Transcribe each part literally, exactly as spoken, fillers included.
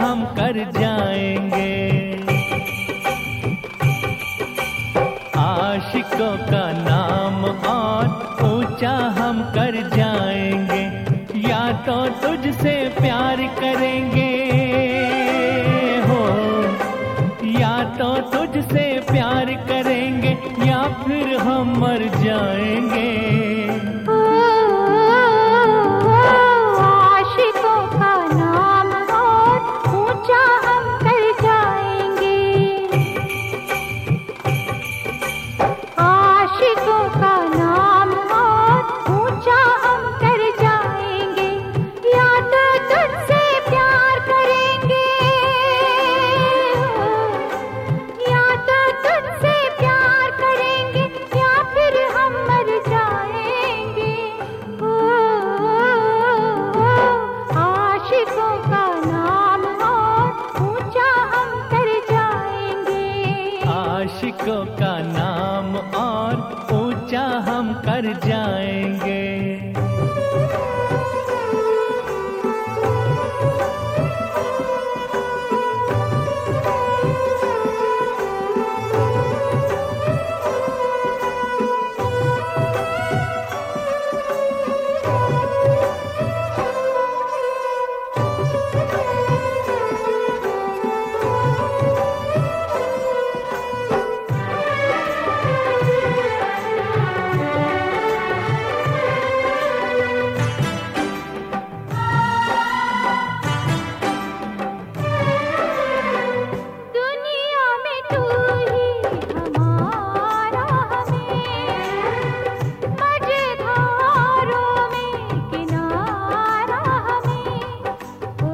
हम कर जाएंगे। आशिकों का नाम और ऊंचा हम कर जाएंगे। या तो तुझसे प्यार करेंगे हो, या तो तुझसे प्यार करेंगे, या फिर हम मर जाएंगे। आशिकों का नाम और ऊंचा हम कर जाएंगे। आशिकों का नाम और ऊंचा हम कर जाएंगे। या तो तुझसे प्यार करेंगे, या तो तुझसे प्यार करेंगे, या फिर हम मर जाएंगे। ओ, आशिकों का नाम और ऊंचा हम कर जाएंगे। आशिकों का नाम और ऊंचा हम कर जाएंगे। दुनिया में तू ही हमारा हमें, मझधारों में किनारा हमें। ओ,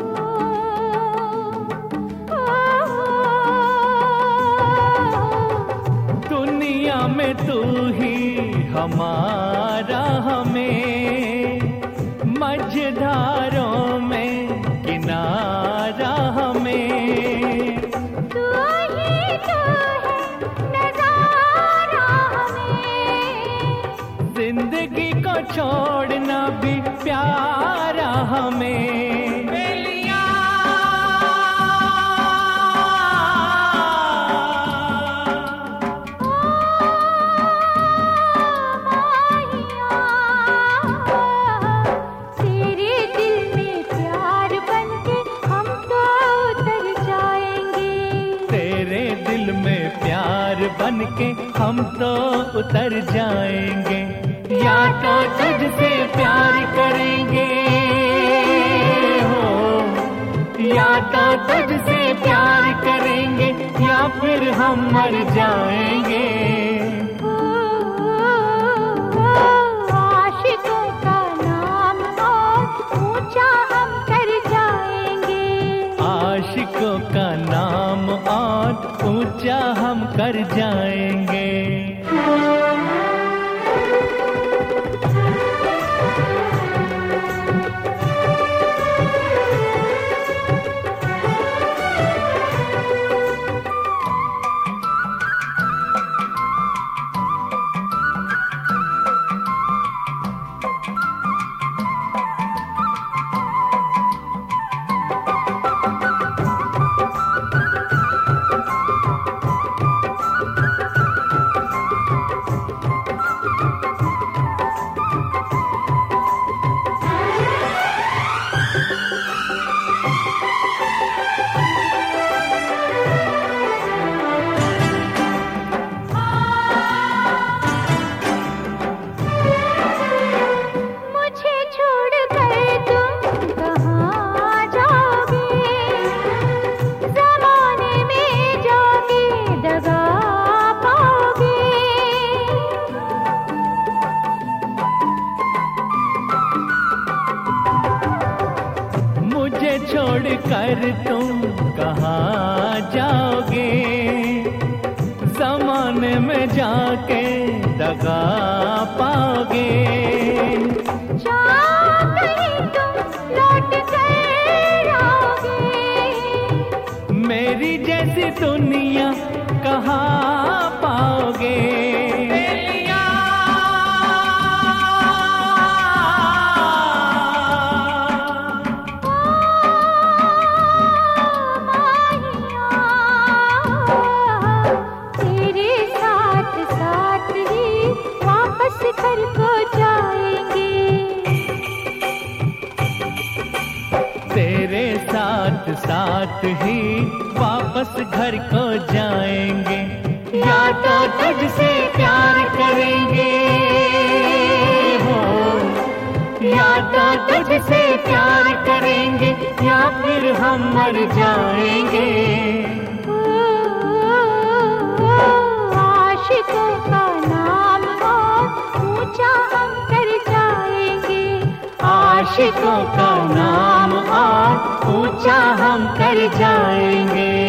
ओ, दुनिया में तू ही हमारा हमें, मझधारों में किनारा हमें। तू ही तो है नजारा हमें, जिंदगी को छोड़ना भी प्यारा हमें। बेलिया तेरे दिल में प्यार बनके हम तो उतर जाएंगे। तेरे दिल में प्यार बनके हम तो उतर जाएंगे। या तो तुझसे प्यार करेंगे हो, या तो तुझसे प्यार करेंगे, या फिर हम मर जाएंगे। ओ, आशिकों का नाम और ऊंचा हम कर जाएंगे। आशिकों का नाम और ऊंचा हम कर जाएंगे। मुझे छोड़कर तुम कहाँ जाओगे, ज़माने में जाके दगा पाओगे। मुझे छोड़कर तुम कहाँ जाओगे, जमाने में जाके दगा पाओगे। जहाँ कहीं तुम लौट कर आओगे, मेरी जैसी दुनिया कहाँ पाओगे। साथ ही वापस घर को जाएंगे, या तो तुझसे प्यार करेंगे हो, या तो तुझसे प्यार करेंगे, या फिर हम मर जाएंगे। आशिकों का नाम और ऊंचा हम कर जाएंगे, आशिकों का नाम और ऊंचा हम कर जाएंगे।